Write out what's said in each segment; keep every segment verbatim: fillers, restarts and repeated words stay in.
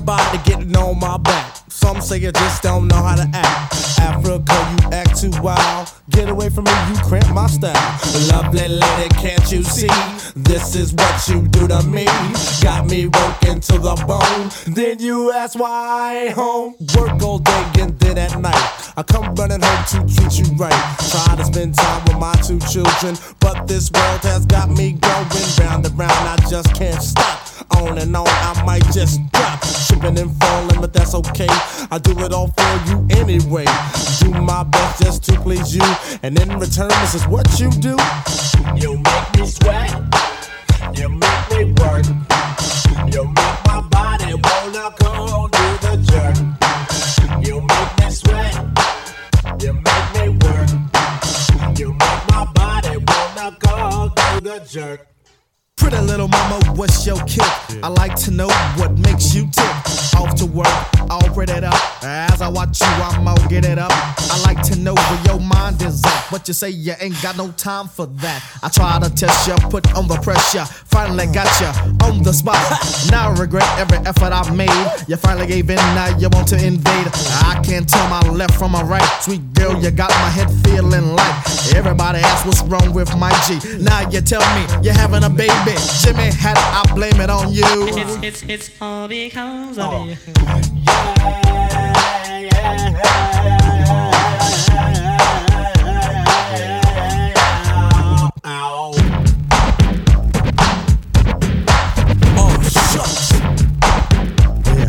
everybody getting on my back. Some say you just don't know how to act. Africa, you act too wild. Get away from me, you cramp my style. Lovely lady, can't you see? This is what you do to me. Got me working to the bone. Then you ask why I ain't home. Work all day and then at night I come running home to treat you right. Try to spend time with my two children, but this world has got me going round and round. I just can't stop. On and on, I might just drop. Tripping and falling, but that's okay. I do it all for you anyway. Do my best just to please you, and in return, this is what you do. You make me sweat. You make me work. You make my body wanna go do the jerk. You make me sweat. You make me work. You make my body wanna go do the jerk. Pretty little mama, what's your kick? I like to know what makes you tick. Off to work, all pretty up. As I watch you, I'm all get it up. I like to know where your mind is at. But you say you ain't got no time for that. I try to test you, put on the pressure. Finally got you on the spot. Now I regret every effort I've made. You finally gave in, now you want to invade. I can't tell my left from my right. Sweet girl, you got my head feeling like everybody asks what's wrong with my G. Now you tell me you're having a baby. Jimmy had it, I blame it on you. It's, it's, it's all because of Oh. you. Yeah, yeah, yeah. Ow. Oh, shucks. Yeah.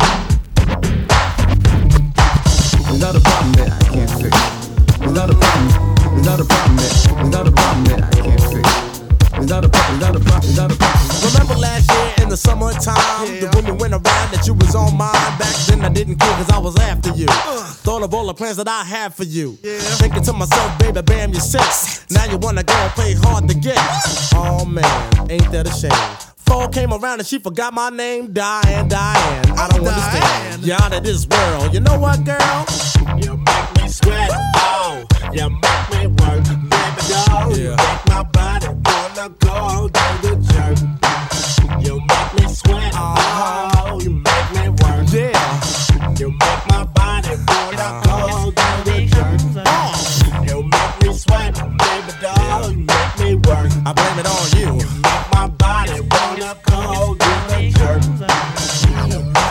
There's not a problem that I can't fix. There's not a problem. There's not a problem that. There's not a problem that I can't fix. There's not a problem. There's not a problem. There's not a problem. Remember last year in the summertime, Yeah. the women went around that you was on mine. Back then I didn't care cause I was after you. Thought of all the plans that I had for you. Yeah. Thinking to myself, baby, bam, you're set. Now you wanna go and play hard to get. Oh man, ain't that a shame? Fall came around and she forgot my name. Diane, Diane, I don't Diane. understand. You're out of this world. You know what, girl? You make me sweat. Oh, you make me work. Baby doll, you Yeah. make my body wanna go do the jerk. You make me sweat. Oh, you make me work. Yeah. You make my body wanna go do the jerk. You make me sweat, baby doll. You make me work. I blame it on you. Make my body wanna go do the jerk. You make